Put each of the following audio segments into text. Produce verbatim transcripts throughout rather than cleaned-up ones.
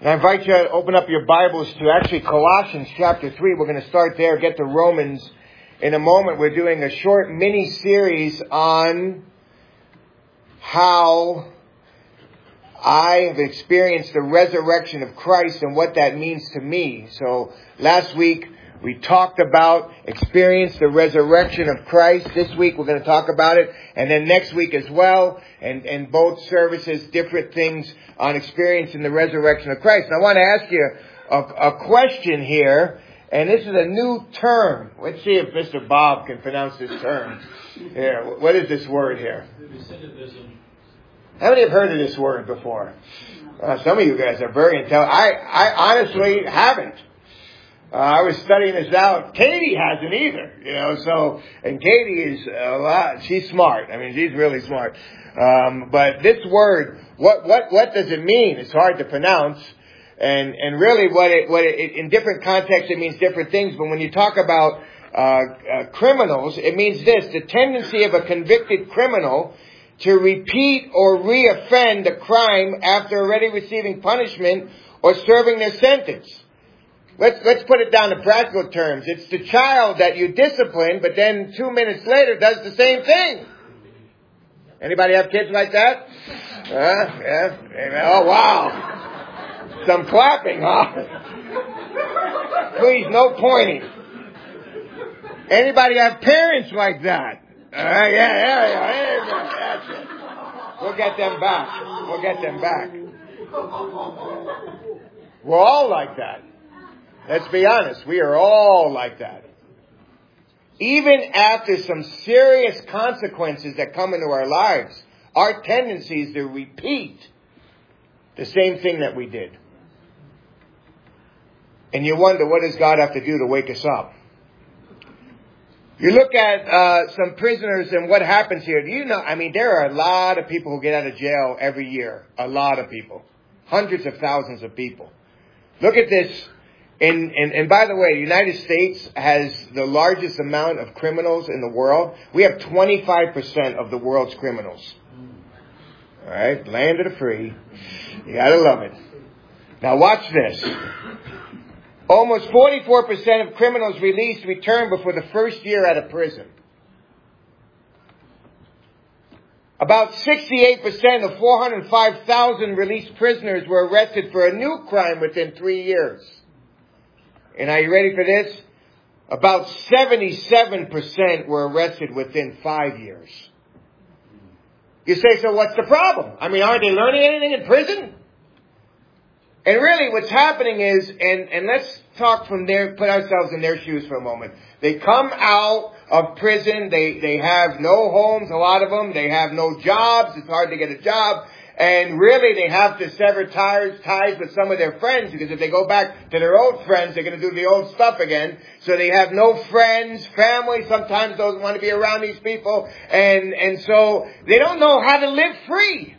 And I invite you to open up your Bibles to actually Colossians chapter three. We're going to start there, get to Romans in a moment. We're doing a short mini-series on how I have experienced the resurrection of Christ and what that means to me. So last week we talked about experience the resurrection of Christ. This week we're going to talk about it. And then next week as well. And, and both services, different things on experiencing the resurrection of Christ. And I want to ask you a, a question here. And this is a new term. Let's see if Mister Bob can pronounce this term. Here, what is this word here? Recidivism. How many have heard of this word before? Uh, some of you guys are very intelligent. I, I honestly haven't. Uh, I was studying this out. Katie hasn't either, you know, so, and Katie is a lot, she's smart. I mean, she's really smart. Um, but this word, what, what, what does it mean? It's hard to pronounce. And, and really what it, what it, in different contexts, it means different things. But when you talk about, uh, uh, criminals, it means this: the tendency of a convicted criminal to repeat or re-offend a crime after already receiving punishment or serving their sentence. Let's, let's put it down to practical terms. It's the child that you discipline, but then two minutes later does the same thing. Anybody have kids like that? Uh, yeah. Oh, wow. Some clapping, huh? Please, no pointing. Anybody have parents like that? Uh, yeah, yeah, yeah, yeah. That's it. We'll get them back. We'll get them back. We're all like that. Let's be honest. We are all like that. Even after some serious consequences that come into our lives, our tendency is to repeat the same thing that we did. And you wonder, what does God have to do to wake us up? You look at uh some prisoners and what happens here. Do you know, I mean, there are a lot of people who get out of jail every year. A lot of people. Hundreds of thousands of people. Look at this. And, and, and by the way, the United States has the largest amount of criminals in the world. We have twenty-five percent of the world's criminals. All right? Land of the free. You gotta love it. Now watch this. Almost forty-four percent of criminals released return before the first year out of prison. About sixty-eight percent of four hundred five thousand released prisoners were arrested for a new crime within three years. And are you ready for this? About seventy-seven percent were arrested within five years. You say, so what's the problem? I mean, aren't they learning anything in prison? And really what's happening is, and, and let's talk from their, put ourselves in their shoes for a moment. They come out of prison. They, they have no homes, a lot of them. They have no jobs. It's hard to get a job. And really they have to sever ties, ties with some of their friends, because if they go back to their old friends, they're going to do the old stuff again. So they have no friends, family sometimes don't want to be around these people. And, and so they don't know how to live free.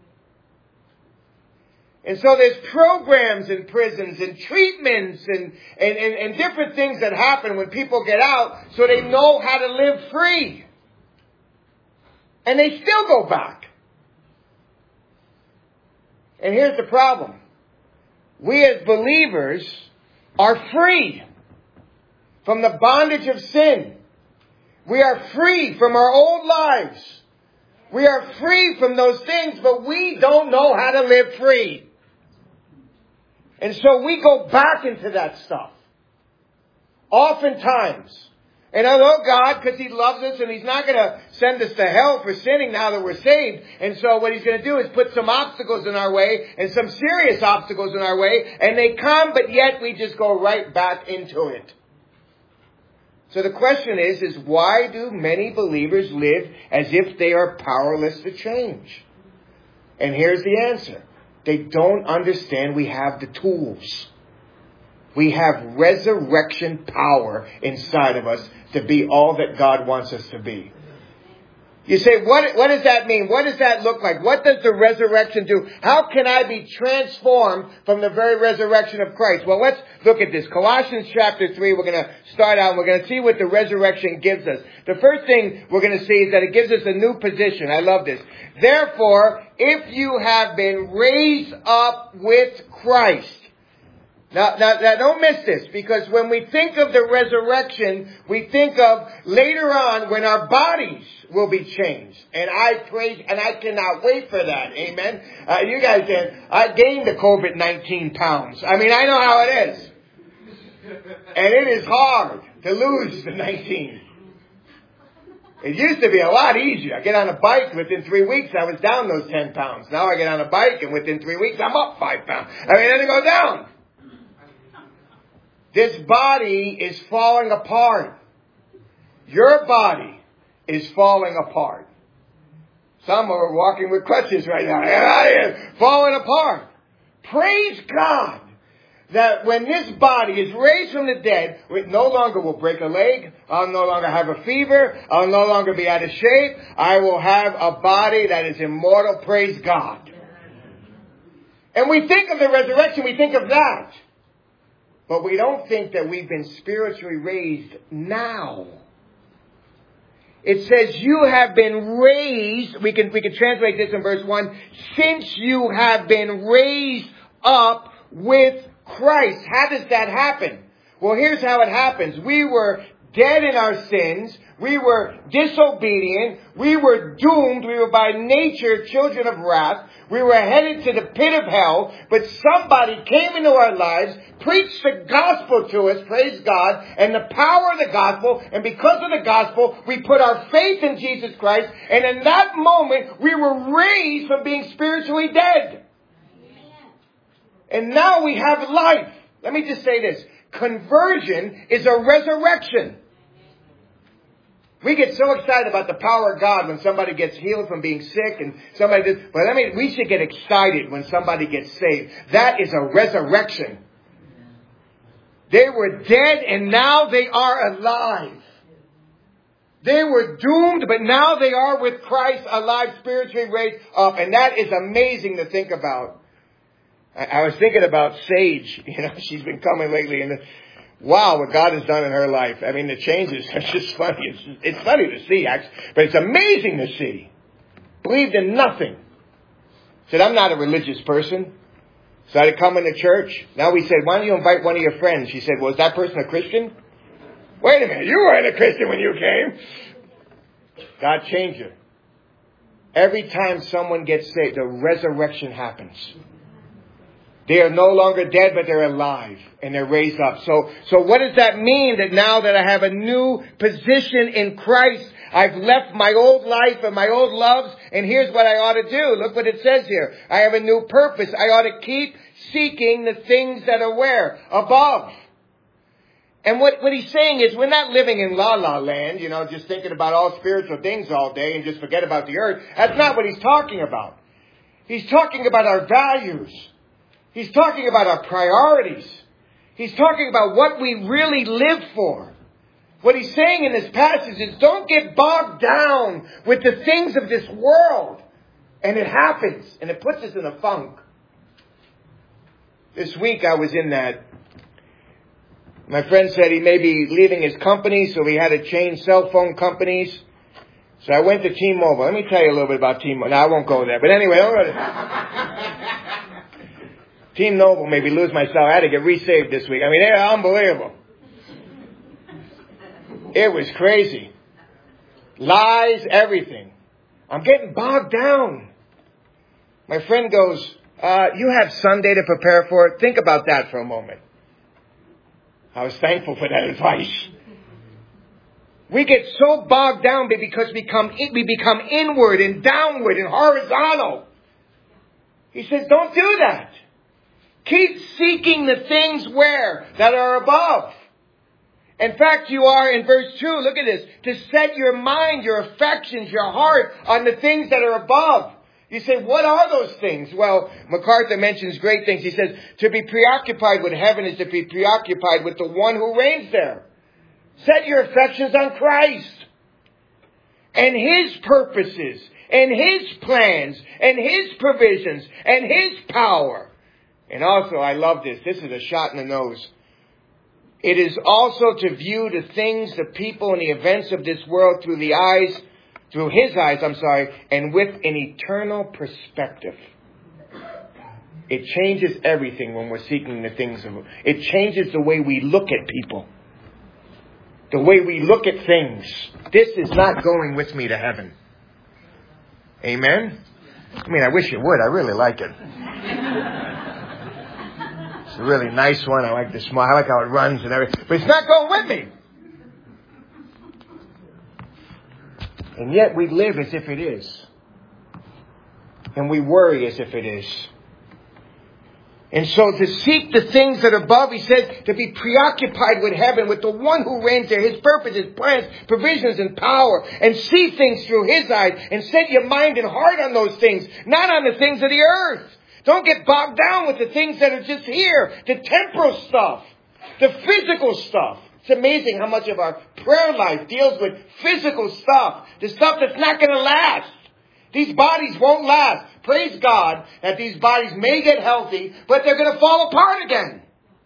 And so there's programs in prisons and treatments and, and, and, and different things that happen when people get out so they know how to live free. And they still go back. And here's the problem. We as believers are free from the bondage of sin. We are free from our old lives. We are free from those things, but we don't know how to live free. And so we go back into that stuff. Oftentimes. And although God, because He loves us and He's not going to send us to hell for sinning now that we're saved. And so what He's going to do is put some obstacles in our way, and some serious obstacles in our way. And they come, but yet we just go right back into it. So the question is, is why do many believers live as if they are powerless to change? And here's the answer. They don't understand we have the tools. We have resurrection power inside of us to be all that God wants us to be. You say, what, what does that mean? What does that look like? What does the resurrection do? How can I be transformed from the very resurrection of Christ? Well, let's look at this. Colossians chapter three, we're going to start out and we're going to see what the resurrection gives us. The first thing we're going to see is that it gives us a new position. I love this. Therefore, if you have been raised up with Christ. Now, now, now, don't miss this, because when we think of the resurrection, we think of later on when our bodies will be changed. And I praise, and I cannot wait for that. Amen. Uh, you guys, uh, I gained the COVID nineteen pounds. I mean, I know how it is. And it is hard to lose the nineteen. It used to be a lot easier. I get on a bike, within three weeks I was down those ten pounds. Now I get on a bike and within three weeks I'm up five pounds. I mean, then it goes down. This body is falling apart. Your body is falling apart. Some are walking with crutches right now. Falling apart. Praise God that when this body is raised from the dead, it no longer will break a leg. I'll no longer have a fever. I'll no longer be out of shape. I will have a body that is immortal. Praise God. And we think of the resurrection, we think of that. But we don't think that we've been spiritually raised now. It says you have been raised. We can, we can translate this in verse one. Since you have been raised up with Christ. How does that happen? Well, here's how it happens. We were dead in our sins. We were disobedient. We were doomed. We were by nature children of wrath. We were headed to the pit of hell. But somebody came into our lives, preached the gospel to us, praise God, and the power of the gospel. And because of the gospel, we put our faith in Jesus Christ. And in that moment, we were raised from being spiritually dead. And now we have life. Let me just say this. Conversion is a resurrection. We get so excited about the power of God when somebody gets healed from being sick and somebody does. But I mean, we should get excited when somebody gets saved. That is a resurrection. They were dead and now they are alive. They were doomed, but now they are with Christ, alive, spiritually raised up. And that is amazing to think about. I, I was thinking about Sage. You know, she's been coming lately and the, wow, what God has done in her life. I mean, the changes are just funny. It's, it's funny to see, actually, but it's amazing to see. Believed in nothing. Said, I'm not a religious person. Started coming to church. Now we said, why don't you invite one of your friends? She said, well, is that person a Christian? Wait a minute, you weren't a Christian when you came. God changed her. Every time someone gets saved, the resurrection happens. They are no longer dead, but they're alive and they're raised up. So, so what does that mean? That now that I have a new position in Christ, I've left my old life and my old loves, and here's what I ought to do. Look what it says here. I have a new purpose. I ought to keep seeking the things that are where? Above. And what, what he's saying is we're not living in la-la land, you know, just thinking about all spiritual things all day and just forget about the earth. That's not what he's talking about. He's talking about our values. He's talking about our priorities. He's talking about what we really live for. What he's saying in this passage is don't get bogged down with the things of this world. And it happens. And it puts us in a funk. This week I was in that. My friend said he may be leaving his company, so he had to change cell phone companies. So I went to T-Mobile. Let me tell you a little bit about T-Mobile. No, I won't go there. But anyway, I'm going to... T-Mobile made me lose my salary. I had to get resaved this week. I mean, they're unbelievable. It was crazy. Lies, everything. I'm getting bogged down. My friend goes, uh, you have Sunday to prepare for it. Think about that for a moment. I was thankful for that advice. We get so bogged down because we become, we become inward and downward and horizontal. He says, don't do that. Keep seeking the things where? That are above. In fact, you are in verse two, look at this, to set your mind, your affections, your heart on the things that are above. You say, what are those things? Well, MacArthur mentions great things. He says, to be preoccupied with heaven is to be preoccupied with the one who reigns there. Set your affections on Christ. and His purposes and His plans and His provisions and His power. And also, I love this. This is a shot in the nose. It is also to view the things, the people, and the events of this world through the eyes, through His eyes, I'm sorry, and with an eternal perspective. It changes everything when we're seeking the things of it. It changes the way we look at people. The way we look at things. This is not going with me to heaven. Amen? I mean, I wish it would. I really like it. It's a really nice one. I like the smile. I like how it runs and everything. But it's not going with me. And yet we live as if it is. And we worry as if it is. And so to seek the things that are above, he says, to be preoccupied with heaven, with the one who reigns there, His purposes, plans, provisions, and power, and see things through His eyes, and set your mind and heart on those things, not on the things of the earth. Don't get bogged down with the things that are just here, the temporal stuff, the physical stuff. It's amazing how much of our prayer life deals with physical stuff, the stuff that's not going to last. These bodies won't last. Praise God that these bodies may get healthy, but they're going to fall apart again.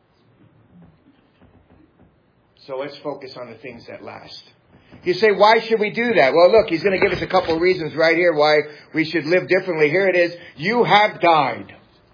So let's focus on the things that last. You say, why should we do that? Well, look, he's going to give us a couple of reasons right here why we should live differently. Here it is. You have died.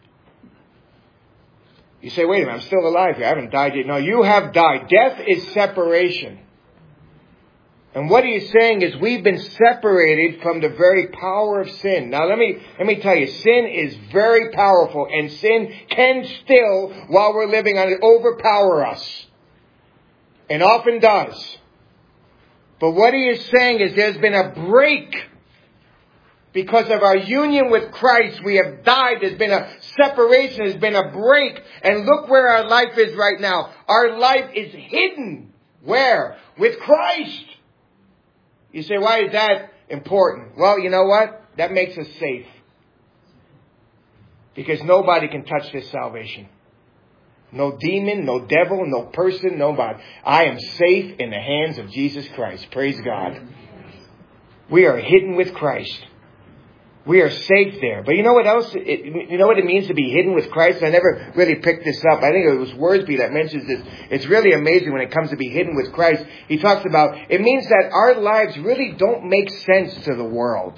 You say, wait a minute, I'm still alive here. I haven't died yet. No, you have died. Death is separation. And what he is saying is we've been separated from the very power of sin. Now let me, let me tell you, sin is very powerful, and sin can still, while we're living on it, overpower us. And often does. But what he is saying is there's been a break. Because of our union with Christ, we have died. There's been a separation. There's been a break. And look where our life is right now. Our life is hidden. Where? With Christ. You say, why is that important? Well, you know what? That makes us safe. Because nobody can touch this salvation. No demon, no devil, no person, nobody. I am safe in the hands of Jesus Christ. Praise God. We are hidden with Christ. We are safe there. But you know what else? It, you know what it means to be hidden with Christ? I never really picked this up. I think it was Worsby that mentions this. It's really amazing when it comes to be hidden with Christ. He talks about, it means that our lives really don't make sense to the world.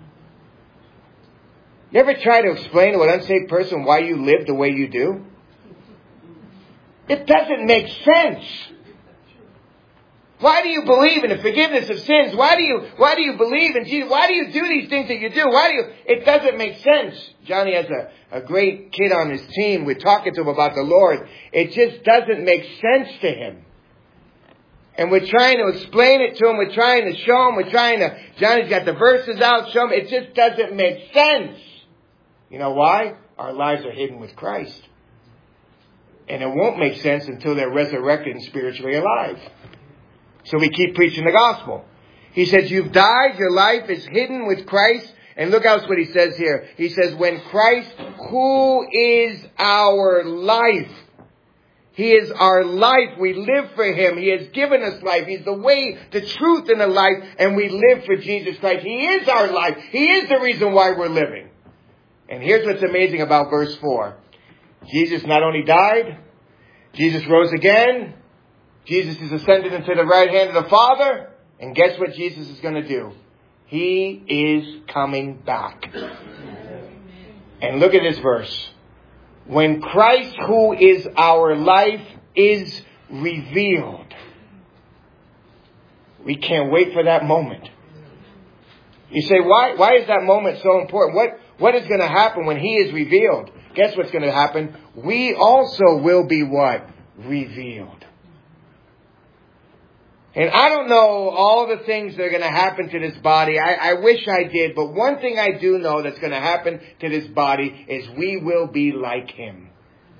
You ever try to explain to an unsaved person why you live the way you do? It doesn't make sense. Why do you believe in the forgiveness of sins? Why do you, why do you believe in Jesus? Why do you do these things that you do? Why do you, it doesn't make sense. Johnny has a, a great kid on his team. We're talking to him about the Lord. It just doesn't make sense to him. And we're trying to explain it to him. We're trying to show him. We're trying to, Johnny's got the verses out. Show him. It just doesn't make sense. You know why? Our lives are hidden with Christ. And it won't make sense until they're resurrected and spiritually alive. So we keep preaching the gospel. He says, you've died, your life is hidden with Christ. And look else what he says here. He says, when Christ, who is our life, He is our life. We live for Him. He has given us life. He's the way, the truth, and the life. And we live for Jesus Christ. He is our life. He is the reason why we're living. And here's what's amazing about verse four. Jesus not only died, Jesus rose again. Jesus is ascended into the right hand of the Father. And guess what Jesus is going to do? He is coming back. And look at this verse. When Christ, who is our life, is revealed. We can't wait for that moment. You say, why, why is that moment so important? What, what is going to happen when He is revealed? Guess what's going to happen? We also will be what? Revealed. And I don't know all the things that are going to happen to this body. I, I wish I did. But one thing I do know that's going to happen to this body is we will be like Him.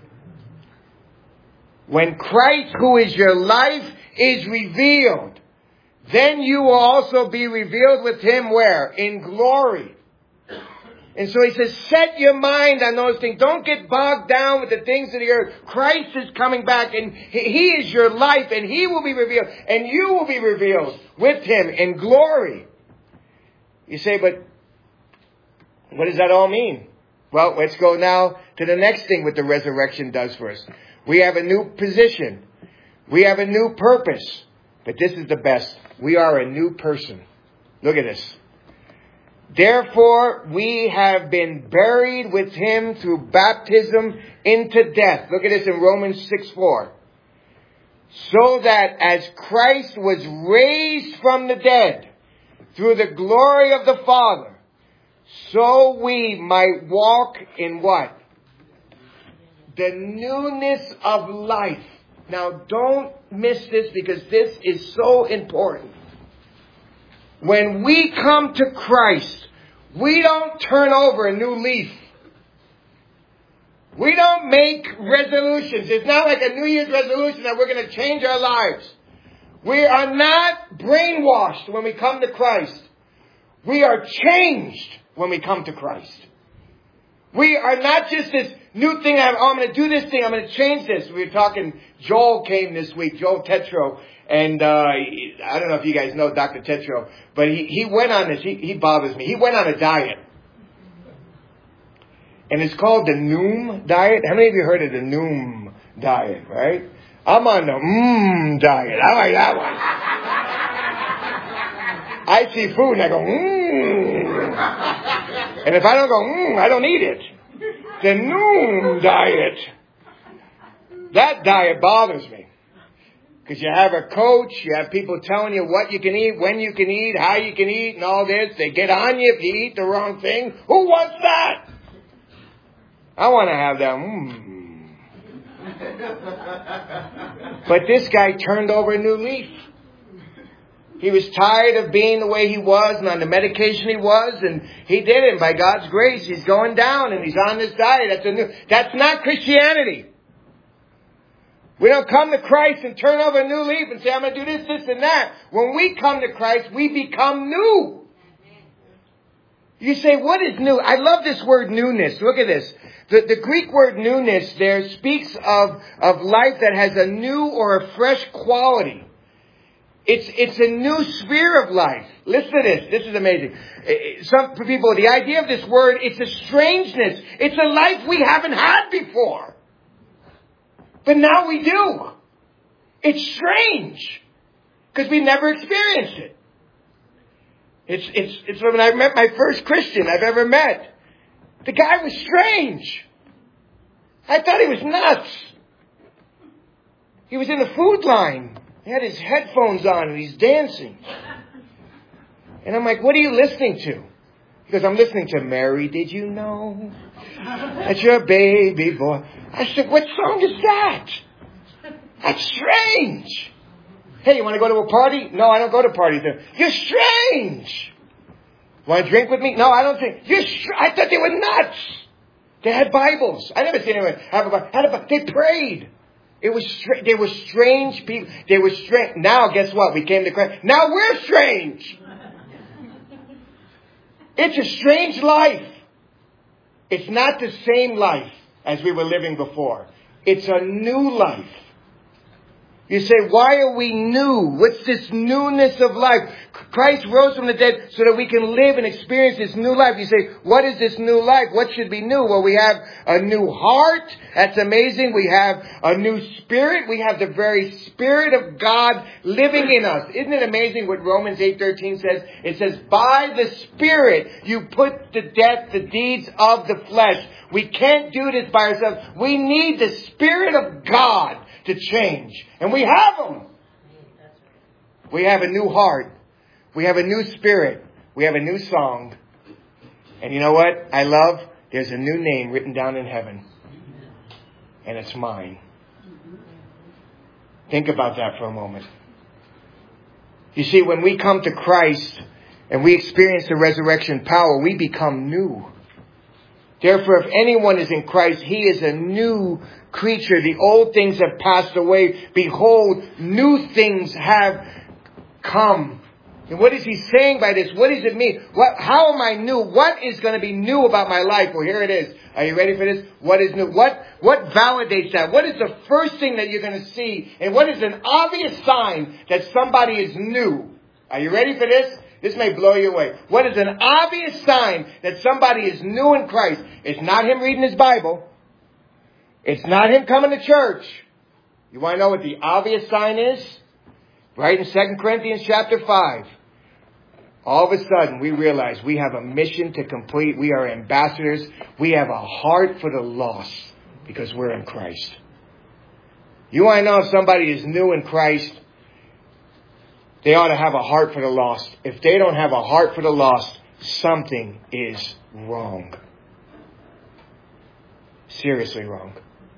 When Christ, who is your life, is revealed, then you will also be revealed with Him where? In glory. And so he says, set your mind on those things. Don't get bogged down with the things of the earth. Christ is coming back, and He is your life, and He will be revealed, and you will be revealed with Him in glory. You say, but what does that all mean? Well, let's go now to the next thing what the resurrection does for us. We have a new position. We have a new purpose. But this is the best. We are a new person. Look at this. Therefore, we have been buried with him through baptism into death. Look at this in Romans six four. So that as Christ was raised from the dead through the glory of the Father, so we might walk in what? The newness of life. Now, don't miss this because this is so important. When we come to Christ, we don't turn over a new leaf. We don't make resolutions. It's not like a New Year's resolution that we're going to change our lives. We are not brainwashed when we come to Christ. We are changed when we come to Christ. We are not just this new thing, I'm, oh, I'm going to do this thing, I'm going to change this. We were talking, Joel came this week, Joel Tetro, and uh I don't know if you guys know Doctor Tetro, but he, he went on this, he, he bothers me, he went on a diet. And it's called the Noom diet. How many of you heard of the Noom diet, right? I'm on the Mmm diet. I like that one. I see food and I go, mmm. And if I don't go, mmm, I don't eat it. The Noom diet. That diet bothers me. Because you have a coach, you have people telling you what you can eat, when you can eat, how you can eat, and all this. They get on you if you eat the wrong thing. Who wants that? I want to have that. Mmm. But this guy turned over a new leaf. He was tired of being the way he was and on the medication he was, and he did it. And by God's grace, he's going down and he's on this diet. That's a new, that's not Christianity. We don't come to Christ and turn over a new leaf and say, I'm going to do this, this, and that. When we come to Christ, we become new. You say, what is new? I love this word newness. Look at this. The, the Greek word newness there speaks of, of life that has a new or a fresh quality. It's, it's a new sphere of life. Listen to this. This is amazing. Some people, the idea of this word, it's a strangeness. It's a life we haven't had before. But now we do. It's strange. Because we never experienced it. It's, it's, it's when I met my first Christian I've ever met. The guy was strange. I thought he was nuts. He was in the food line. He had his headphones on and he's dancing. And I'm like, what are you listening to? He goes, I'm listening to Mary, Did You Know That Your Baby Boy. I said, what song is that? That's strange. Hey, you want to go to a party? No, I don't go to parties. You're strange. Want to drink with me? No, I don't drink. You're str- I thought they were nuts. They had Bibles. I never seen anyone have a Bible. Had a, they prayed. It was str- they were strange people. They were strange. Now, guess what? We came to Christ. Now we're strange. It's a strange life. It's not the same life as we were living before. It's a new life. You say, why are we new? What's this newness of life? Christ rose from the dead so that we can live and experience this new life. You say, what is this new life? What should be new? Well, we have a new heart. That's amazing. We have a new spirit. We have the very Spirit of God living in us. Isn't it amazing what Romans eight thirteen says? It says, by the Spirit you put to death the deeds of the flesh. We can't do this by ourselves. We need the Spirit of God to change. And we have them. We have a new heart. We have a new spirit. We have a new song. And you know what I love? There's a new name written down in heaven. And it's mine. Think about that for a moment. You see, when we come to Christ and we experience the resurrection power, we become new. Therefore, if anyone is in Christ, he is a new creature. The old things have passed away. Behold, new things have come. And what is he saying by this? What does it mean? What, how am I new? What is going to be new about my life? Well, here it is. Are you ready for this? What is new? What, what validates that? What is the first thing that you're going to see? And what is an obvious sign that somebody is new? Are you ready for this? This may blow you away. What is an obvious sign that somebody is new in Christ? It's not him reading his Bible. It's not him coming to church. You want to know what the obvious sign is? Right in Second Corinthians chapter five. All of a sudden, we realize we have a mission to complete. We are ambassadors. We have a heart for the lost because we're in Christ. You want to know if somebody is new in Christ? They ought to have a heart for the lost. If they don't have a heart for the lost, something is wrong. Seriously wrong.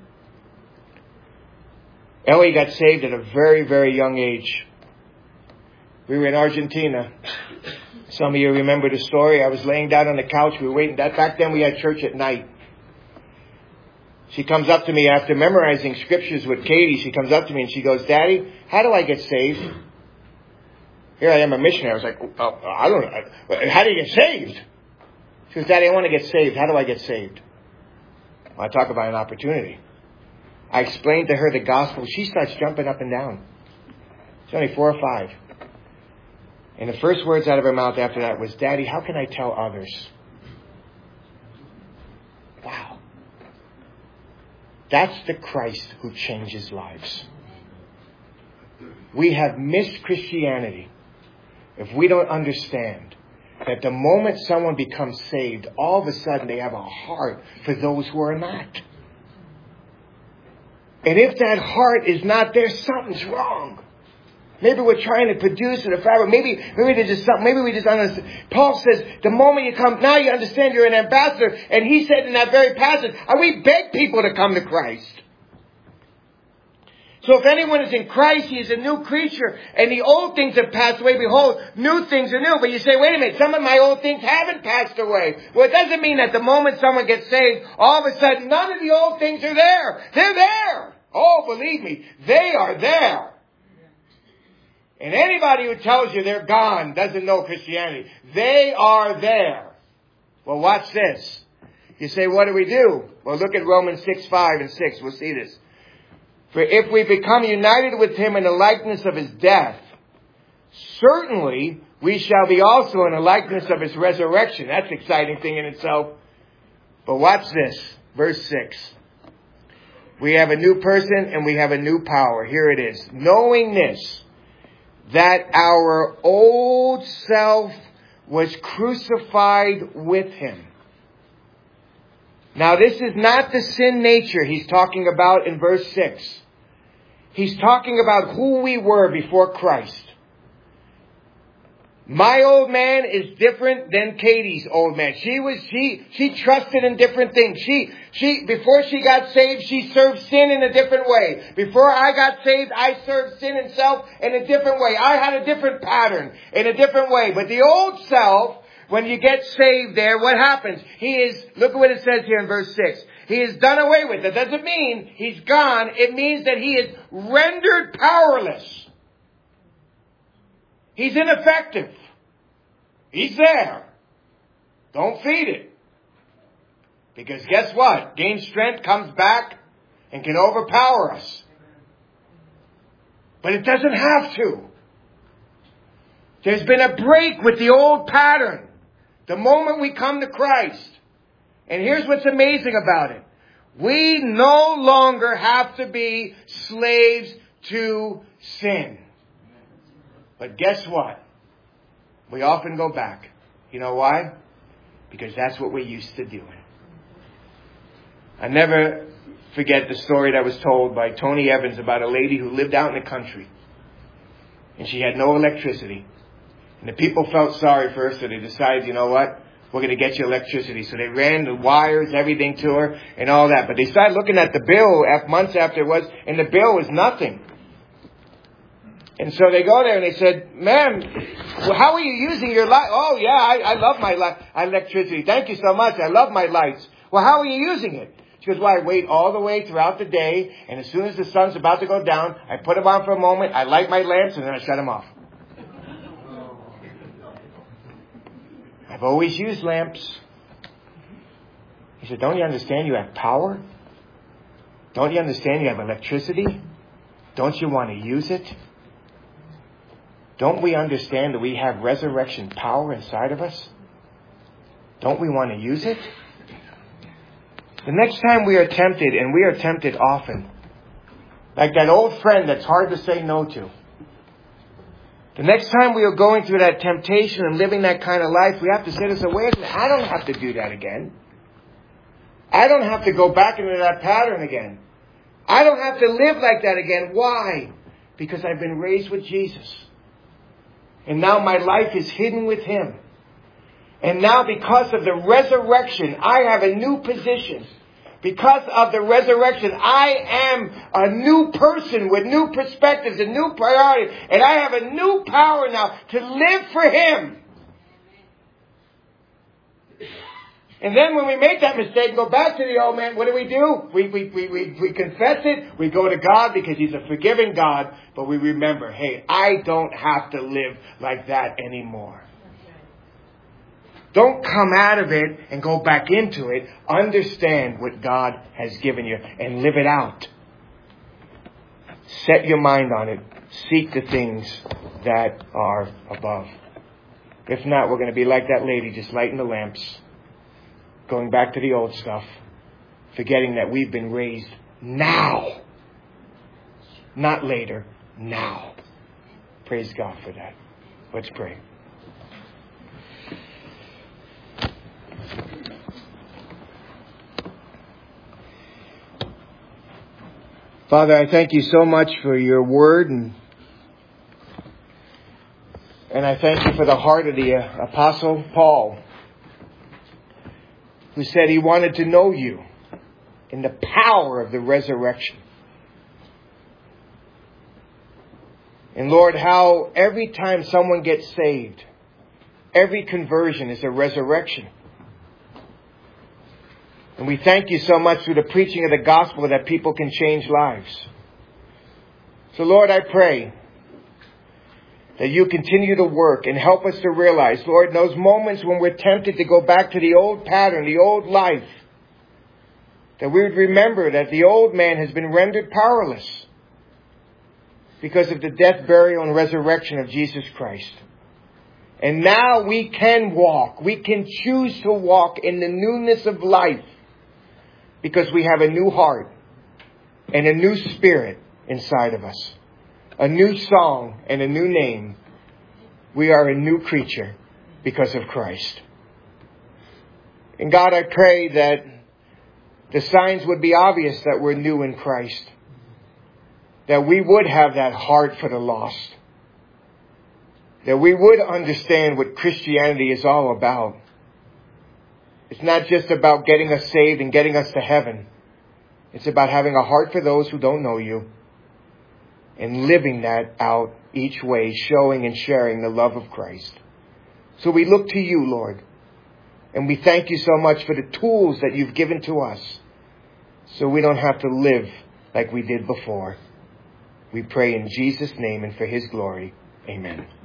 Ellie got saved at a very, very young age. We were in Argentina. Some of you remember the story. I was laying down on the couch. We were waiting. Back then we had church at night. She comes up to me after memorizing scriptures with Katie. She comes up to me and she goes, Daddy, how do I get saved? Here I am, a missionary. I was like, oh, I don't know. How do you get saved? She goes, Daddy, I want to get saved. How do I get saved? Well, I talk about an opportunity. I explained to her the gospel. She starts jumping up and down. She's only four or five. And the first words out of her mouth after that was, Daddy, how can I tell others? Wow. That's the Christ who changes lives. We have missed Christianity if we don't understand that the moment someone becomes saved, all of a sudden they have a heart for those who are not. And if that heart is not there, something's wrong. Maybe we're trying to produce it, or fabric. Maybe, maybe there's just something. Maybe we just understand. Paul says, the moment you come, now you understand you're an ambassador. And he said in that very passage, and we beg people to come to Christ. So if anyone is in Christ, he is a new creature. And the old things have passed away. Behold, new things are new. But you say, wait a minute, some of my old things haven't passed away. Well, it doesn't mean that the moment someone gets saved, all of a sudden, none of the old things are there. They're there. Oh, believe me, they are there. And anybody who tells you they're gone doesn't know Christianity. They are there. Well, watch this. You say, what do we do? Well, look at Romans six, five and six. We'll see this. For if we become united with him in the likeness of his death, certainly we shall be also in the likeness of his resurrection. That's an exciting thing in itself. But watch this. Verse six. We have a new person and we have a new power. Here it is. Knowing this, that our old self was crucified with him. Now this is not the sin nature he's talking about in verse six. He's talking about who we were before Christ. My old man is different than Katie's old man. She was, she, she trusted in different things. She, she, before she got saved, she served sin in a different way. Before I got saved, I served sin and self in a different way. I had a different pattern in a different way. But the old self, when you get saved there, what happens? He is, look at what it says here in verse six. He is done away with. That doesn't mean he's gone. It means that he is rendered powerless. He's ineffective. He's there. Don't feed it. Because guess what? Gain strength, comes back, and can overpower us. But it doesn't have to. There's been a break with the old pattern. The moment we come to Christ. And here's what's amazing about it. We no longer have to be slaves to sin. But guess what? We often go back. You know why? Because that's what we're used to doing. I never forget the story that was told by Tony Evans about a lady who lived out in the country. And she had no electricity. And the people felt sorry for her, so they decided, you know what? We're going to get you electricity. So they ran the wires, everything to her, and all that. But they started looking at the bill after, months after it was, and the bill was nothing. And so they go there and they said, ma'am, well, how are you using your light? Oh, yeah, I, I love my light, electricity. Thank you so much. I love my lights. Well, how are you using it? She goes, well, I wait all the way throughout the day, and as soon as the sun's about to go down, I put them on for a moment, I light my lamps, and then I shut them off. I've always used lamps. He said, don't you understand you have power? Don't you understand you have electricity? Don't you want to use it? don't we understand that we have resurrection power inside of us? Don't we want to use it? The next time we are tempted, and we are tempted often, like that old friend that's hard to say no to. The next time we are going through that temptation and living that kind of life, we have to say to ourselves, wait a minute, I don't have to do that again. I don't have to go back into that pattern again. I don't have to live like that again. Why? Because I've been raised with Jesus. And now my life is hidden with Him. And now because of the resurrection, I have a new position. Because of the resurrection, I am a new person with new perspectives, a new priority. And I have a new power now to live for Him. And then when we make that mistake and go back to the old man, what do we do? We, we, we, we, we confess it. We go to God because He's a forgiving God. But we remember, hey, I don't have to live like that anymore. Don't come out of it and go back into it. Understand what God has given you and live it out. Set your mind on it. Seek the things that are above. If not, we're going to be like that lady, just lighting the lamps. Going back to the old stuff. Forgetting that we've been raised now. Not later. Now. Praise God for that. Let's pray. Father, I thank you so much for your word, and and I thank you for the heart of the uh, Apostle Paul, who said he wanted to know you in the power of the resurrection. And Lord, how every time someone gets saved, every conversion is a resurrection. And we thank you so much through the preaching of the gospel that people can change lives. So Lord, I pray that you continue to work and help us to realize, Lord, in those moments when we're tempted to go back to the old pattern, the old life, that we would remember that the old man has been rendered powerless because of the death, burial, and resurrection of Jesus Christ. And now we can walk. We can choose to walk in the newness of life because we have a new heart and a new spirit inside of us. A new song and a new name. We are a new creature because of Christ. And God, I pray that the signs would be obvious that we're new in Christ. That we would have that heart for the lost. That we would understand what Christianity is all about. It's not just about getting us saved and getting us to heaven. It's about having a heart for those who don't know you. And living that out each way, showing and sharing the love of Christ. So we look to you, Lord. And we thank you so much for the tools that you've given to us. So we don't have to live like we did before. We pray in Jesus' name and for His glory. Amen.